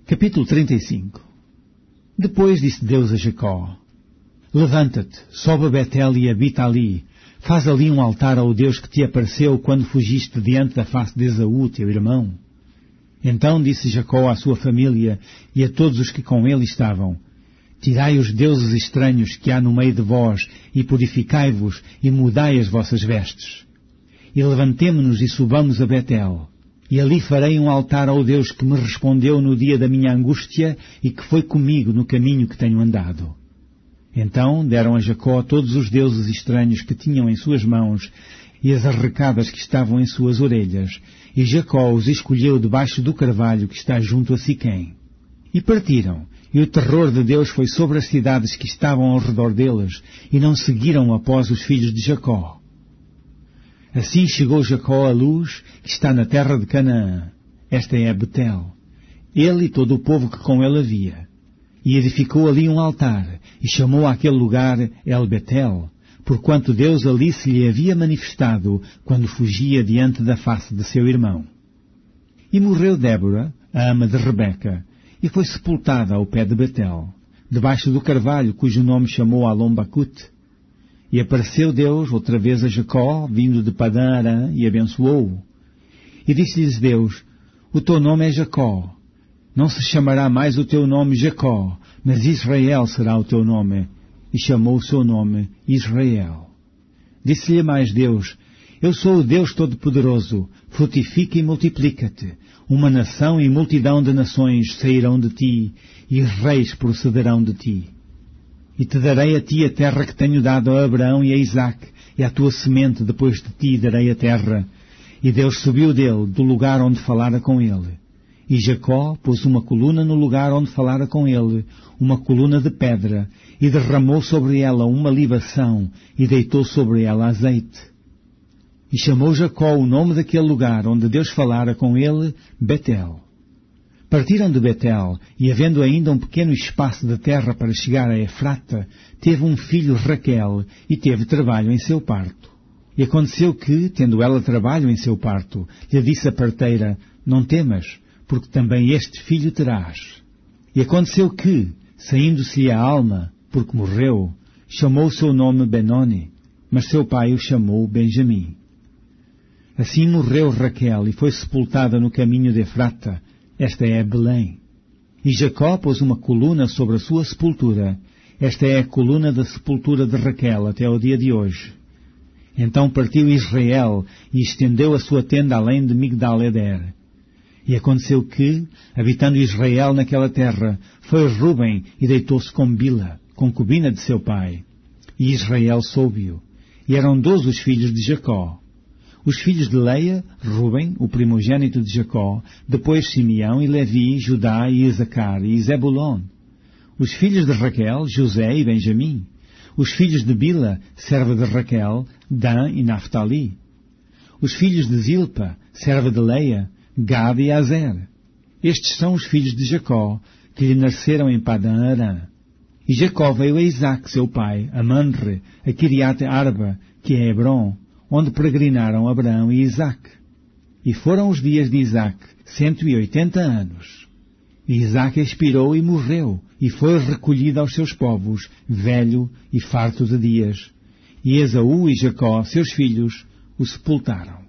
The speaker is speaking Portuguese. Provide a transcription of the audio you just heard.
Capítulo 35. Depois disse Deus a Jacó: Levanta-te, sobe a Betel e habita ali. Faz ali um altar ao Deus que te apareceu quando fugiste diante da face de Esaú, teu irmão. Então disse Jacó à sua família e a todos os que com ele estavam: Tirai os deuses estranhos que há no meio de vós e purificai-vos e mudai as vossas vestes. E levantemo-nos e subamos a Betel. E ali farei um altar ao Deus que me respondeu no dia da minha angústia e que foi comigo no caminho que tenho andado. Então deram a Jacó todos os deuses estranhos que tinham em suas mãos e as arrecadas que estavam em suas orelhas, e Jacó os escolheu debaixo do carvalho que está junto a Siquém. E partiram, e o terror de Deus foi sobre as cidades que estavam ao redor deles, e não seguiram após os filhos de Jacó. Assim chegou Jacó à luz que está na terra de Canaã. Esta é Betel. Ele e todo o povo que com ele havia. E edificou ali um altar, e chamou àquele lugar El Betel, porquanto Deus ali se lhe havia manifestado quando fugia diante da face de seu irmão. E morreu Débora, a ama de Rebeca, e foi sepultada ao pé de Betel, debaixo do carvalho cujo nome chamou Alom-Bacute. E apareceu Deus outra vez a Jacó, vindo de Padã-Arã, e abençoou-o. E disse-lhes Deus: O teu nome é Jacó. Não se chamará mais o teu nome Jacó, mas Israel será o teu nome. E chamou o seu nome Israel. Disse-lhe mais Deus: Eu sou o Deus Todo-Poderoso, frutifica e multiplica-te. Uma nação e multidão de nações sairão de ti, e reis procederão de ti. E te darei a ti a terra que tenho dado a Abraão e a Isaque, e à tua semente depois de ti darei a terra. E Deus subiu dele, do lugar onde falara com ele. E Jacó pôs uma coluna no lugar onde falara com ele, uma coluna de pedra, e derramou sobre ela uma libação, e deitou sobre ela azeite. E chamou Jacó o nome daquele lugar onde Deus falara com ele, Betel. Partiram de Betel, e havendo ainda um pequeno espaço de terra para chegar a Efrata, teve um filho Raquel, e teve trabalho em seu parto. E aconteceu que, tendo ela trabalho em seu parto, lhe disse a parteira: Não temas, porque também este filho terás. E aconteceu que, saindo-se-lhe a alma, porque morreu, chamou o seu nome Benoni, mas seu pai o chamou Benjamim. Assim morreu Raquel e foi sepultada no caminho de Efrata. Esta é Belém. E Jacó pôs uma coluna sobre a sua sepultura. Esta é a coluna da sepultura de Raquel até ao dia de hoje. Então partiu Israel e estendeu a sua tenda além de Migdal-Eder. E aconteceu que, habitando Israel naquela terra, foi Ruben e deitou-se com Bila, concubina de seu pai. E Israel soube-o. E eram 12 os filhos de Jacó. Os filhos de Leia, Ruben, o primogênito de Jacó, depois Simeão e Levi, Judá e Isacar e Zebulon. Os filhos de Raquel, José e Benjamim. Os filhos de Bila, serva de Raquel, Dan e Naphtali. Os filhos de Zilpa, serva de Leia, Gad e Azer. Estes são os filhos de Jacó, que lhe nasceram em Padã-Arã. E Jacó veio a Isaque, seu pai, a Manre, a Quiriate-Arba, que é Hebron, onde peregrinaram Abraão e Isaque. E foram os dias de Isaque 180 anos. E Isaque expirou e morreu, e foi recolhido aos seus povos, velho e farto de dias. E Esaú e Jacó, seus filhos, o sepultaram.